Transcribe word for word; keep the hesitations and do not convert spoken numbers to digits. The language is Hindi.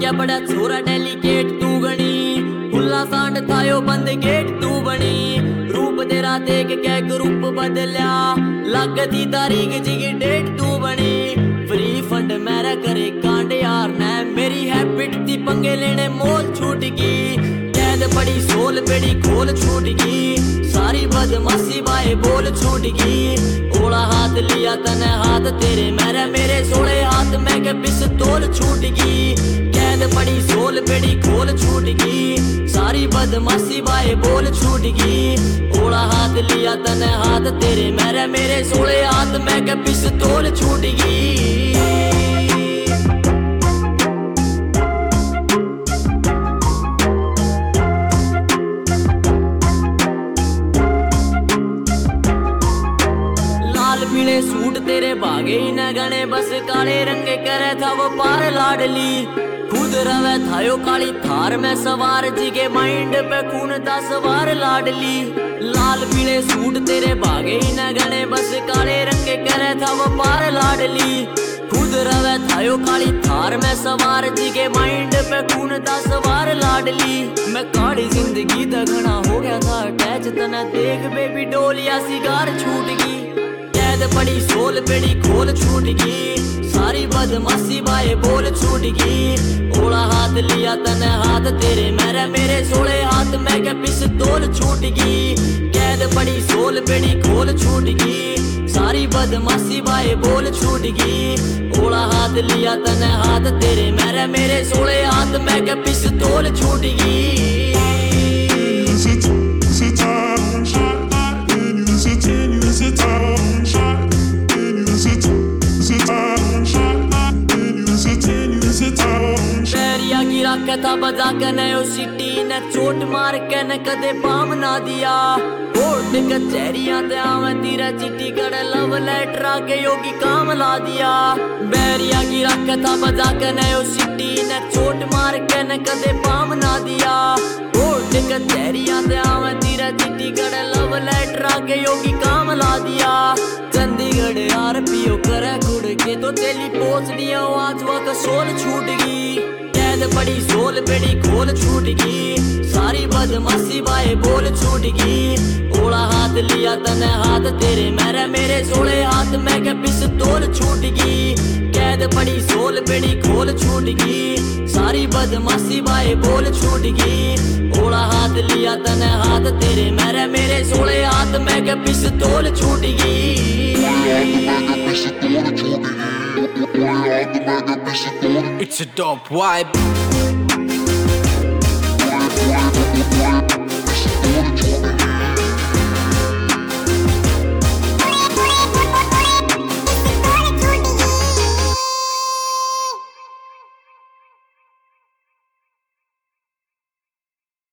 क्या बड़ा छोरा डेलीकेट तू गणी, खुला सांड थायो बंद गेट तू बनी। रूप तेरा देख के ग्रुप बदलिया, लगती तारीख जिगी डेट तू बनी। फ्री फंड मेरा करे कांड यार ने, मेरी हैबिट थी पंगे लेने मोल छूट गई। कैद पड़ी सोल पेड़ी खोल छूट गई, सारी बदमाशी बाए बोल छूट गई। ओला हाथ लिया तने हाथ तेरे मेरे मेरे सोले हाथ में के पिस्तौल छूट गई। कैद पड़ी सोल पेड़ी खोल छूट गई, सारी बदमाशी बाए बोल छूट गई। ओला हाथ लिया तने हाथ तेरे मेरे मेरे सोले हाथ में के पिस्तौल छूट गई। पीले सूट तेरे भागे ही न गणे, बस काले रंग करे था वो पार लाडली। खुद रवे थायो काली थार में सवार, जी के माइंड पे खून था सवार लाडली। लाल पीले सूट तेरे भागे ही न गणे, बस काले रंग करे था वो पार लाडली। खुद रवे थायो काली थार में सवार, जी के माइंड पे खून था सवार लाडली। मैं काली जिंदगी दगना हो गया था अटैच, तना देख बेबी डोलिया सिगार छूट गई। कैद पड़ी सोल पेड़ी खोल छूट गई, सारी बदमाशी बाए बोल छूट गई। ओला हाथ लिया तने हाथ तेरे मेरे मेरे सोले हाथ में के पिस्तौल छूट गई। कैद पड़ी सोल पेड़ी खोल छूट गई, सारी बदमाशी बाए बोल छूट गई। ओला हाथ लिया तने हाथ तेरे मेरे मेरे सोले हाथ में के पिस्तौल छूट गई। पैरिया गिरा के था बजा के नयो सिटी ने, चोट मार के न कदे पाम ना दिया। कोर्ट कचहरियां ते आवे तीरा चिट्ठी कड़े लव लेटर आके योगी काम ला दिया। बैरिया गिरा के था बजा के नयो सिटी ने, चोट मार के न कदे पाम ना दिया। कोर्ट कचहरियां ते आवे तीरा चिट्ठी कड़े लव लेटर आके योगी काम ला दिया। चंडीगढ़ यार पियो करे गुड़ के तो तेली पोसड़िया आज वक सोल छूट गई। कैद पड़ी सोल पेड़ी खोल छूट गई, सारी बदमाशी बाए बोल छूट गई। ओला हाथ लिया तने हाथ तेरे मेरे मेरे सोले हाथ में के पिस्तौल छूट गई। कैद पड़ी सोल पेड़ी खोल छूट गई, सारी बदमाशी बाए बोल छूट गई। ओला हाथ लिया तने हाथ तेरे मेरे मेरे सोले हाथ में के पिस्तौल छूट गई। It's a dope vibe.